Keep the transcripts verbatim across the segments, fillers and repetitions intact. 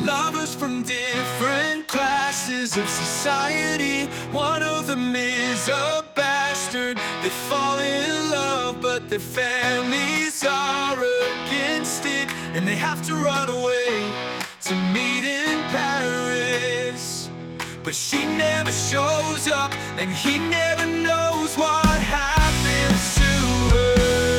Lovers from different classes of society. One of them is a bastard. They fall in love, but their families are against it, and they have to run away to meet in Paris. But she never shows up, and he never knows what happens to her.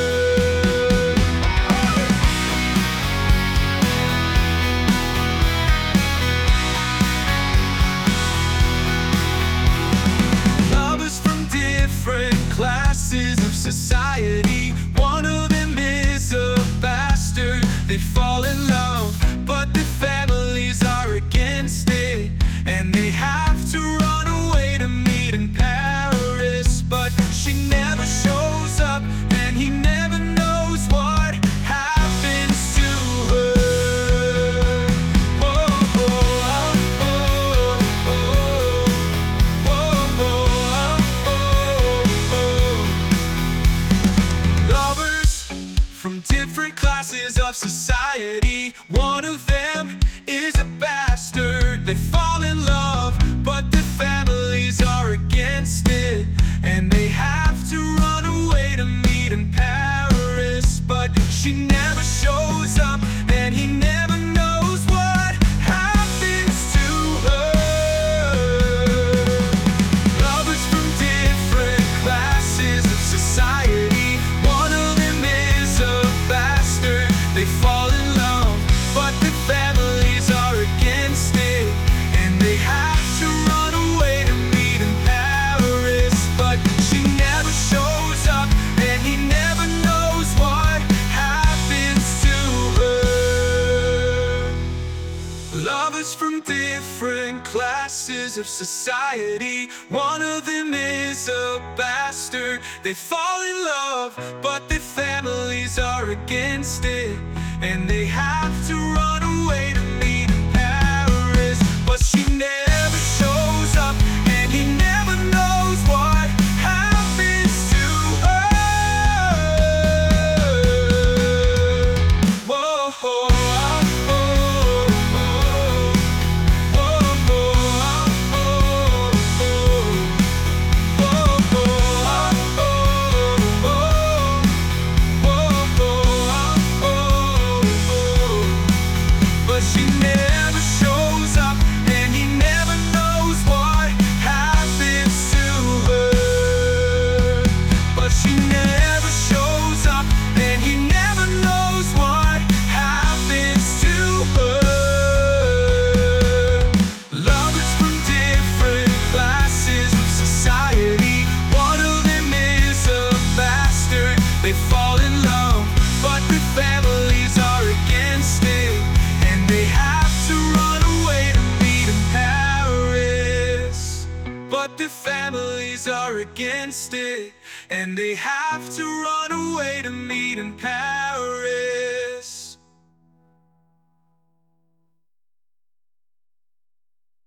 Lovers from different classes of society. One of them is a bastard. They fall in love, but their families are against it, and they have to run away to meet in Paris. But she never shows up, and he never knows what happens to her. Whoa, whoa, oh, oh, oh, whoa, whoa, oh, oh. Lovers from different classes of society. One of them is a bastard. They fall in love, but their families are against it, and they have to run away to meet in Paris. But she never shows up, and he never knows what happens to her. Lovers from different classes of society. One of them is a bastard. They fall in love, but their families are against it, and they have to run away to meet in Paris. But she never shows up, and he never knows what happens to her. Lovers from different classes of society. One of them is a bastard. They fall in love, but their families are against it, and they have to run away to meet in Paris. But she never shows up, and he never knows what happens to her. Whoa, oh, oh, oh, whoa, oh, oh, whoa, but she never shows up, and he never knows what happens to her. But she never shows up, and he never knows what happens to her. Lovers from different classes of society. One of them is a bastard. They fall in love, but their families are against it, and they have to run away to meet in Paris. But their families are against it, and they have to run away to meet in Paris.